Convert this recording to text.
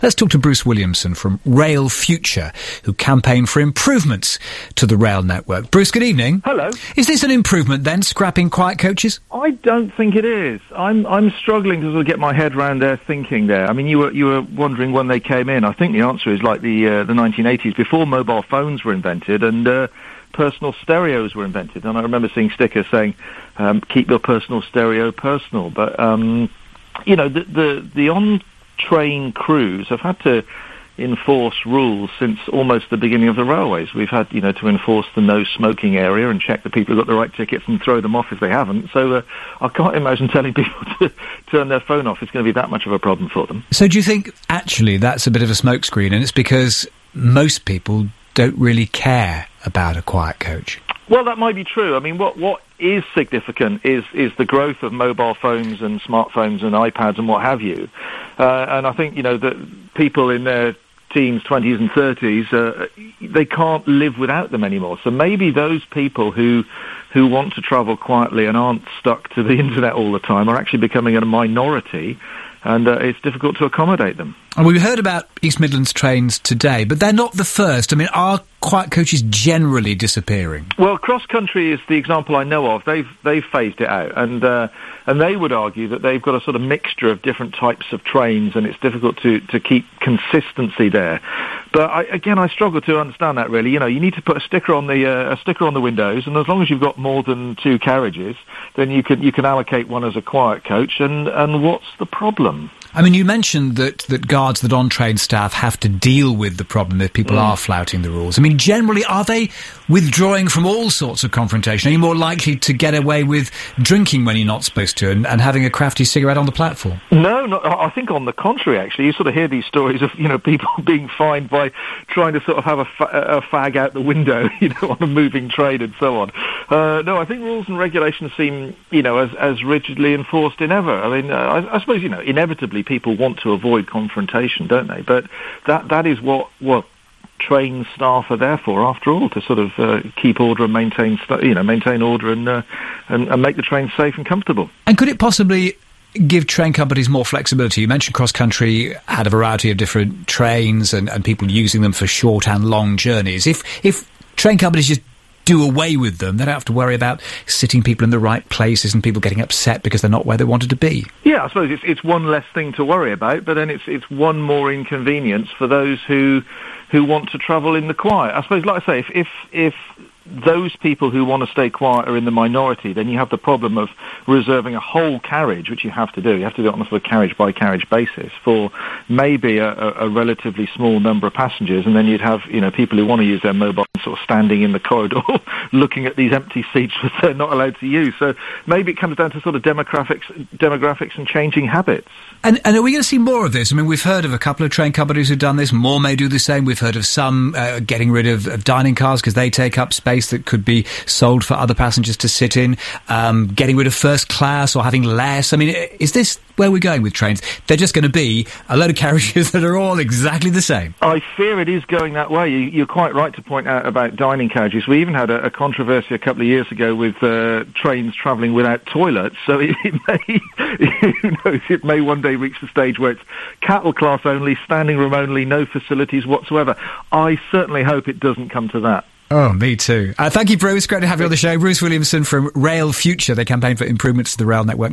Let's talk to Bruce Williamson from Rail Future, who campaign for improvements to the rail network. Bruce, good evening. Hello. Is this an improvement then, scrapping quiet coaches? I don't think it is. I'm struggling to sort of get my head around their thinking there. I mean, you were wondering when they came in. I think the answer is like the 1980s, before mobile phones were invented and personal stereos were invented. And I remember seeing stickers saying, keep your personal stereo personal. But, you know, the on-train crews have had to enforce rules since almost the beginning of the railways. We've had, you know, to enforce the no smoking area and check that people have got the right tickets and throw them off if they haven't. So I can't imagine telling people to turn their phone off is going to be that much of a problem for them. So do you think actually that's a bit of a smokescreen, and it's because most people don't really care about a quiet coach? Well, that might be true. I mean, what is significant is the growth of mobile phones and smartphones and iPads and what have you. And I think, you know, that people in their teens, 20s and 30s, they can't live without them anymore. So maybe those people who want to travel quietly and aren't stuck to the internet all the time are actually becoming a minority, and it's difficult to accommodate them. And we heard about East Midlands trains today, but they're not the first. I mean, are quiet coaches generally disappearing? Well, Cross Country is the example I know of. They've phased it out, and they would argue that they've got a sort of mixture of different types of trains, and it's difficult to keep consistency there. But I struggle to understand that, really. You know, you need to put a sticker on the windows, and as long as you've got more than two carriages, then you can allocate one as a quiet coach. And what's the problem? I mean, you mentioned that guards, that on-train staff have to deal with the problem if people are flouting the rules. I mean, generally, are they withdrawing from all sorts of confrontation? Are you more likely to get away with drinking when you're not supposed to and having a crafty cigarette on the platform? No, I think on the contrary, actually. You sort of hear these stories of, you know, people being fined by trying to sort of have a fag out the window, you know, on a moving train and so on. No, I think rules and regulations seem, you know, as rigidly enforced in ever. I mean, I suppose, you know, inevitably people want to avoid confrontation, don't they? But that is what train staff are there for, after all, to sort of keep order and maintain order and make the train safe and comfortable. And could it possibly give train companies more flexibility? You mentioned Cross Country had a variety of different trains and people using them for short and long journeys. If train companies just do away with them, they don't have to worry about sitting people in the right places and people getting upset because they're not where they wanted to be. Yeah, I suppose it's one less thing to worry about, but then it's one more inconvenience for those who want to travel in the quiet. I suppose, like I say, if those people who want to stay quiet are in the minority, then you have the problem of reserving a whole carriage, which you have to do. You have to do it on a sort of carriage-by-carriage basis for maybe a relatively small number of passengers, and then you'd have, you know, people who want to use their mobile sort of standing in the corridor looking at these empty seats which they're not allowed to use. So maybe it comes down to sort of demographics and changing habits. And are we going to see more of this? I mean, we've heard of a couple of train companies who've done this. More may do the same. We've heard of some getting rid of dining cars because they take up space that could be sold for other passengers to sit in, getting rid of first class or having less. I mean, is this where we're going with trains? They're just going to be a load of carriages that are all exactly the same. I fear it is going that way. You're quite right to point out about dining carriages. We even had a controversy a couple of years ago with trains travelling without toilets, so it may, who knows, it may one day reach the stage where it's cattle class only, standing room only, no facilities whatsoever. I certainly hope it doesn't come to that. Oh, me too. Thank you, Bruce. Great to have you on the show. Bruce Williamson from Rail Future. They campaign for improvements to the rail network.